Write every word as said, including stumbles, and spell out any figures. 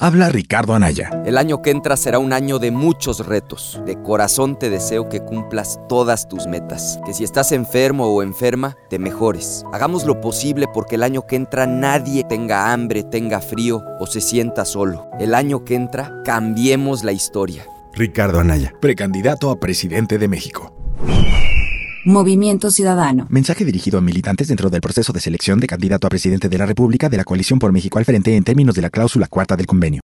Habla Ricardo Anaya. El año que entra será un año de muchos retos. De corazón te deseo que cumplas todas tus metas. Que si estás enfermo o enferma, te mejores. Hagamos lo posible porque el año que entra nadie tenga hambre, tenga frío o se sienta solo. El año que entra, cambiemos la historia. Ricardo Anaya, precandidato a presidente de México. Movimiento Ciudadano. Mensaje dirigido a militantes dentro del proceso de selección de candidato a presidente de la República de la Coalición por México al Frente en términos de la cláusula cuarta del convenio.